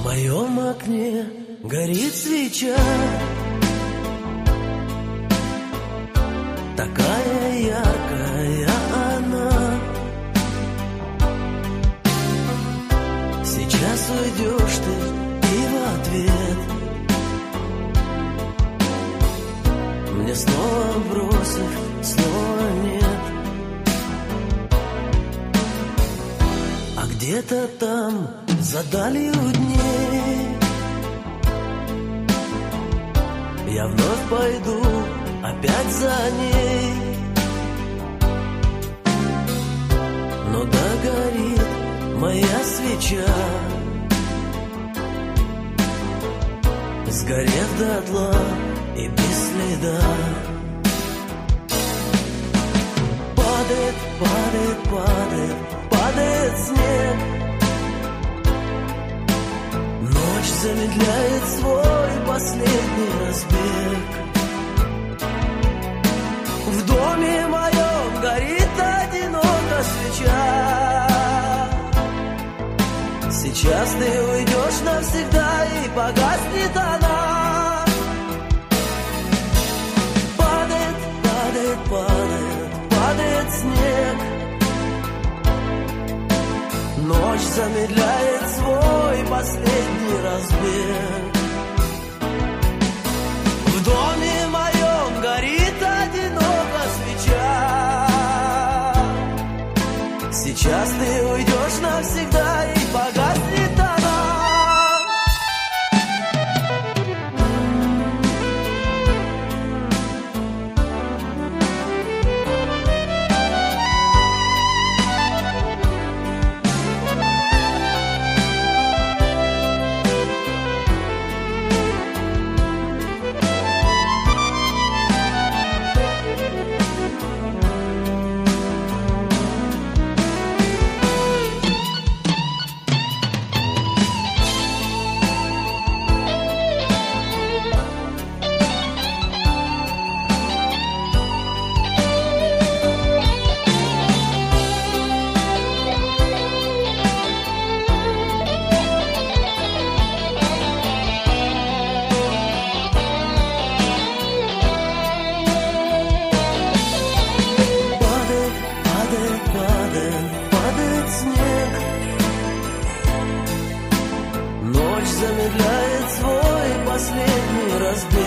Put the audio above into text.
моем окне горит свеча, такая яркая она. Сейчас уйдешь ты и в ответ мне снова бросив, снова нет. А где-то там за далью дней я вновь пойду опять за ней, но догорит моя свеча, сгорев дотла и без следа. Падает, падает, падает, падает снег, ночь замедляет свой последний разбег. В доме моем горит одиноко свеча. Сейчас ты уйдешь навсегда и погаснет она. Падает, падает, падает, падает снег, ночь замедляет свой последний разбег. В доме моем горит одиноко свеча. Сейчас ты уйдешь навсегда и погаснет она. Замедляет свой последний разбег.